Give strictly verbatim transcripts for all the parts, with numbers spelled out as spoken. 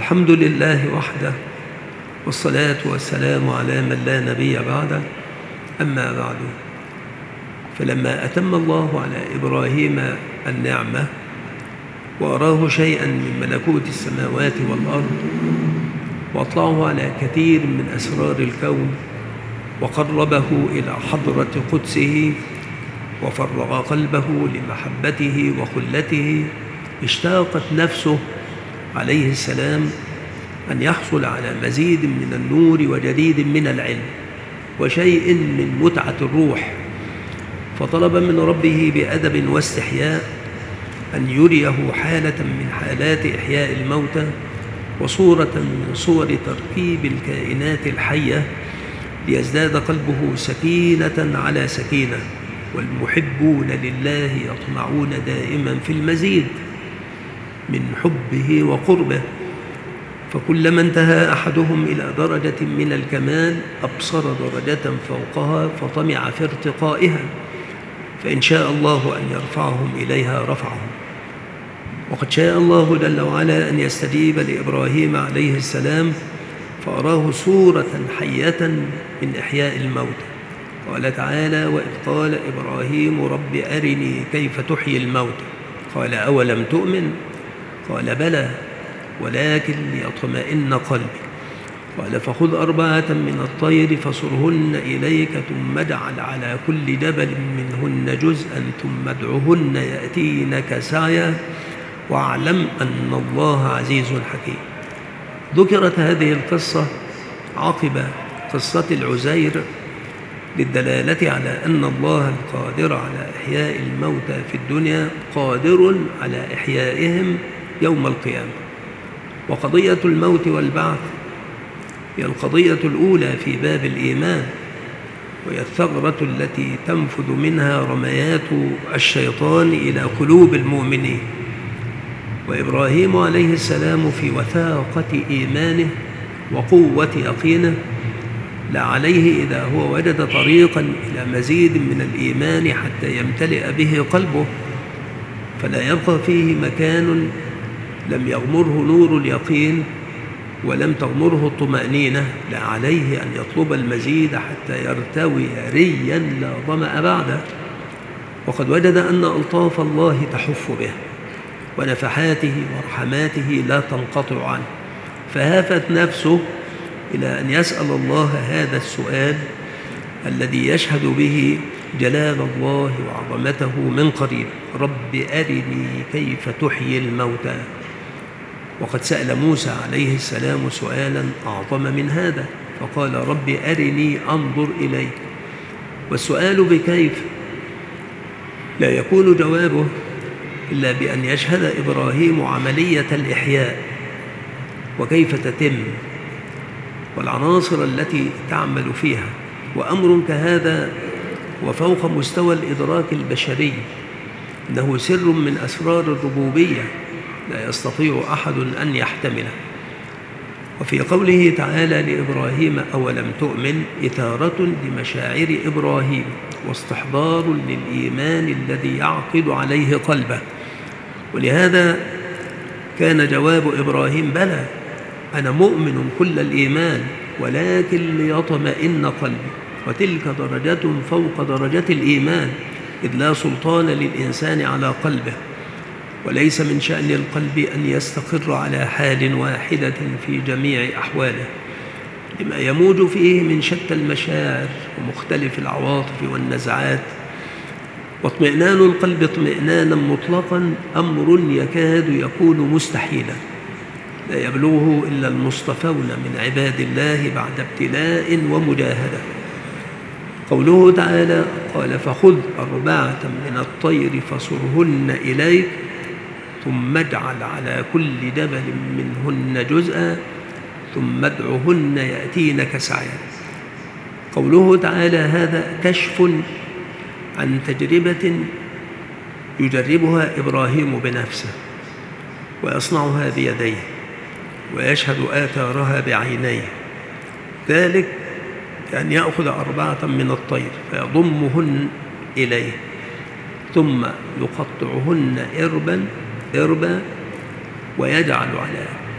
الحمد لله وحده، والصلاة والسلام على من لا نبي بعده. أما بعد، فلما أتم الله على إبراهيم النعمة وأراه شيئا من ملكوت السماوات والأرض، وأطلعه على كثير من أسرار الكون، وقربه إلى حضرة قدسه، وفرغ قلبه لمحبته وخلته، اشتاقت نفسه عليه السلام أن يحصل على مزيد من النور وجديد من العلم وشيء من متعة الروح، فطلب من ربه بأدب واستحياء أن يريه حالة من حالات إحياء الموتى وصورة من صور تركيب الكائنات الحية، ليزداد قلبه سكينة على سكينة. والمحبون لله يطمعون دائما في المزيد من حبه وقربه، فكلما انتهى أحدهم إلى درجة من الكمال أبصر درجة فوقها فطمع في ارتقائها، فإن شاء الله أن يرفعهم إليها رفعهم. وقد شاء الله جل وعلا أن يستجيب لإبراهيم عليه السلام، فأراه صورة حية من إحياء الموت. قال تعالى: وإذ قال إبراهيم رب أرني كيف تحيي الموت، قال أولم تؤمن، قال بلى ولكن ليطمئن قلبي، قال فخذ أربعة من الطير فصرهن إليك ثم اجعل على كل جبل منهن جزءا ثم ادعهن يأتينك سعيا واعلم أن الله عزيز حكيم. ذكرت هذه القصة عقب قصة العزير للدلالة على أن الله القادر على إحياء الموتى في الدنيا قادر على إحيائهم يوم القيامة. وقضية الموت والبعث هي القضية الأولى في باب الإيمان، وهي الثغرة التي تنفذ منها رميات الشيطان إلى قلوب المؤمنين. وإبراهيم عليه السلام في وثاقة إيمانه وقوة يقينه لا عليه إذا هو وجد طريقا إلى مزيد من الإيمان حتى يمتلئ به قلبه، فلا يبقى فيه مكان لم يغمره نور اليقين ولم تغمره الطمأنينة، لا عليه أن يطلب المزيد حتى يرتوي ريا لا ظمأ بعده. وقد وجد أن ألطاف الله تحف به ونفحاته ورحماته لا تنقطع عنه، فهافت نفسه إلى أن يسأل الله هذا السؤال الذي يشهد به جلال الله وعظمته من قريب: رب أرني كيف تحيي الموتى. وقد سأل موسى عليه السلام سؤالا أعظم من هذا، فقال: رب أرني أنظر إليك. والسؤال بكيف لا يكون جوابه إلا بأن يشهد إبراهيم عملية الإحياء وكيف تتم والعناصر التي تعمل فيها. وأمر كهذا وفوق مستوى الإدراك البشري، إنه سر من أسرار الربوبية لا يستطيع أحد أن يحتمله. وفي قوله تعالى لإبراهيم أولم تؤمن إثارة لمشاعر إبراهيم واستحضار للإيمان الذي يعقد عليه قلبه، ولهذا كان جواب إبراهيم: بلى أنا مؤمن كل الإيمان ولكن ليطمئن قلبي. وتلك درجة فوق درجة الإيمان، إذ لا سلطان للإنسان على قلبه، وليس من شأن القلب أن يستقر على حال واحدة في جميع أحواله، لما يموج فيه من شتى المشاعر ومختلف العواطف والنزعات. واطمئنان القلب اطمئنانا مطلقا أمر يكاد يكون مستحيلا، لا يبلغه إلا المصطفون من عباد الله بعد ابتلاء ومجاهدة. قوله تعالى: قال فخذ أربعة من الطير فصرهن إليك ثم اجعل على كل جبل منهن جزءا ثم ادعهن يأتينك سعيا. قوله تعالى هذا كشف عن تجربة يجربها إبراهيم بنفسه ويصنعها بيديه ويشهد آثارها بعينيه، ذلك أن يأخذ أربعة من الطير فيضمهن إليه ثم يقطعهن إربا إربا ويجعل على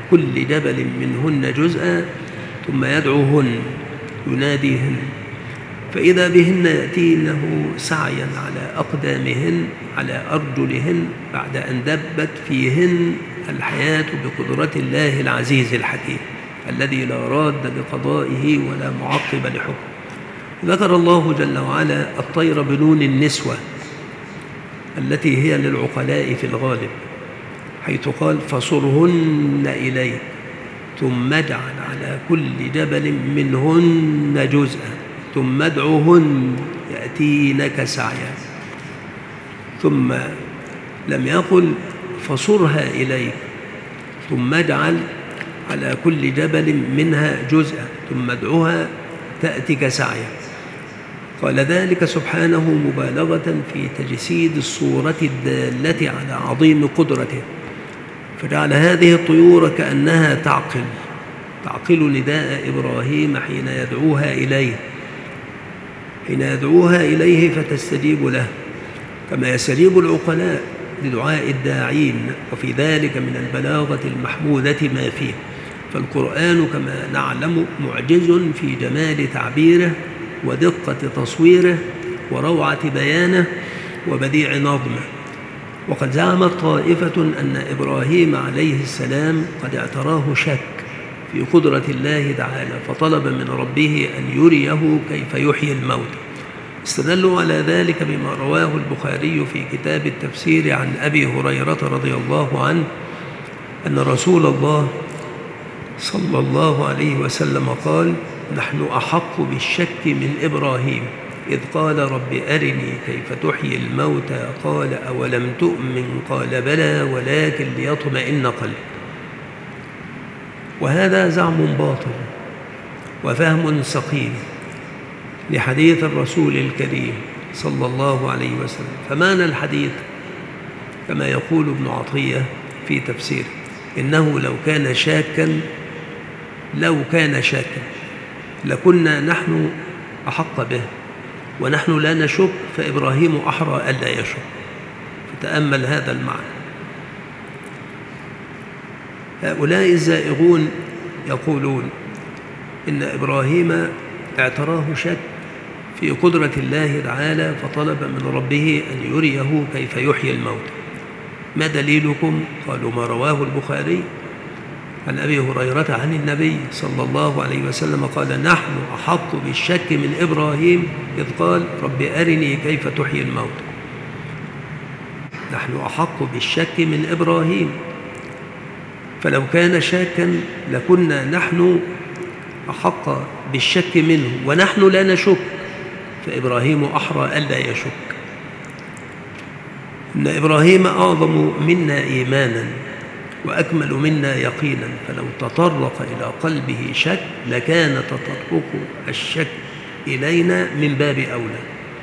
كل جبل منهن جزءا ثم يدعوهن يناديهن فإذا بهن يأتينه سعيا على أقدامهن على أرجلهن بعد أن دبت فيهن الحياة بقدرة الله العزيز الحكيم الذي لا راد لقضائه ولا معقب لحكمه. ذكر الله جل وعلا الطير بنون النسوة التي هي للعقلاء في الغالب، حيث قال فصرهن إليك ثم اجعل على كل جبل منهن جزءا ثم ادعوهن يأتينك سعيا، ثم لم يقل فصرها إليك ثم اجعل على كل جبل منها جزءا ثم ادعوها تأتك سعيا. قال ذلك سبحانه مبالغة في تجسيد الصورة الدالة على عظيم قدرته، فجعل هذه الطيور كأنها تعقل تعقل نداء إبراهيم حين يدعوها إليه حين يدعوها إليه فتستجيب له، كما يستجيب العقلاء لدعاء الداعين، وفي ذلك من البلاغة المحمودة ما فيه. فالقرآن كما نعلم معجز في جمال تعبيره ودقة تصويره وروعة بيانه وبديع نظمه. وقد زعمت طائفة أن إبراهيم عليه السلام قد اعتراه شك في قدرة الله تعالى فطلب من ربه أن يريه كيف يحيي الموت. استدلوا على ذلك بما رواه البخاري في كتاب التفسير عن أبي هريرة رضي الله عنه أن رسول الله صلى الله عليه وسلم قال نحن أحق بالشك من إبراهيم إذ قال رب أرني كيف تحيي الموتى قال أولم تؤمن قال بلى ولكن ليطمئن قلبي. وهذا زعم باطل وفهم سقيم لحديث الرسول الكريم صلى الله عليه وسلم. فمعنى الحديث كما يقول ابن عطية في تفسيره إنه لو كان شاكا لو كان شاكا لكنا نحن أحق به ونحن لا نشك فإبراهيم أحرى ألا يشك. فتأمل هذا المعنى. هؤلاء الزائغون يقولون إن إبراهيم اعتراه شك في قدرة الله تعالى فطلب من ربه أن يريه كيف يحيي الموت. ما دليلكم؟ قالوا ما رواه البخاري عن أبي هريرة عن النبي صلى الله عليه وسلم قال نحن أحق بالشك من إبراهيم إذ قال رب أرني كيف تحيي الموت. نحن أحق بالشك من إبراهيم، فلو كان شاكا لكنا نحن أحق بالشك منه ونحن لا نشك فإبراهيم أحرى ألا يشك. إن إبراهيم أعظم منا إيمانا وأكمل منا يقينا، فلو تطرق إلى قلبه شك لكان تطرق الشك إلينا من باب أولى.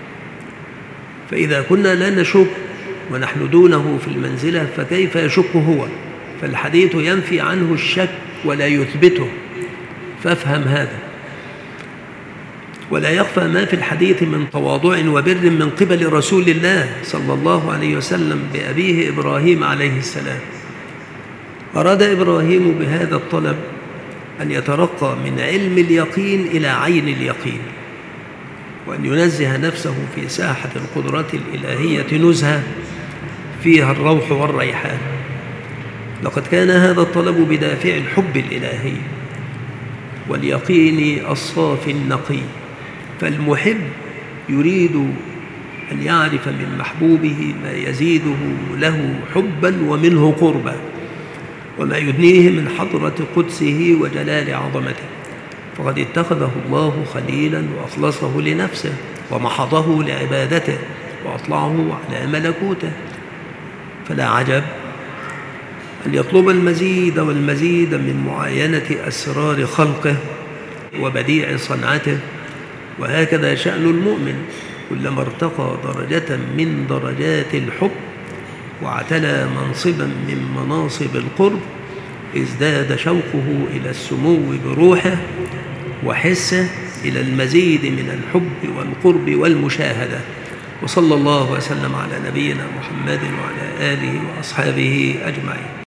فإذا كنا لا نشك ونحن دونه في المنزلة فكيف يشك هو؟ فالحديث ينفي عنه الشك ولا يثبته، فافهم هذا. ولا يخفى ما في الحديث من تواضع وبر من قبل رسول الله صلى الله عليه وسلم بأبيه إبراهيم عليه السلام. أراد إبراهيم بهذا الطلب أن يترقى من علم اليقين إلى عين اليقين، وأن ينزه نفسه في ساحة القدرة الإلهية نزهة فيها الروح والريحان. لقد كان هذا الطلب بدافع الحب الإلهي واليقين الصافي النقي، فالمحب يريد أن يعرف من محبوبه ما يزيده له حبا ومنه قربا وما يدنيه من حضرة قدسه وجلال عظمته. فقد اتخذه الله خليلا وأخلصه لنفسه ومحضه لعبادته وأطلعه على ملكوته، فلا عجب أن يطلب المزيد والمزيد من معاينة أسرار خلقه وبديع صنعته. وهكذا شأن المؤمن، كلما ارتقى درجة من درجات الحب واعتلى منصبا من مناصب القرب ازداد شوقه إلى السمو بروحه وحسه إلى المزيد من الحب والقرب والمشاهدة. وصلى الله وسلم على نبينا محمد وعلى آله وأصحابه أجمعين.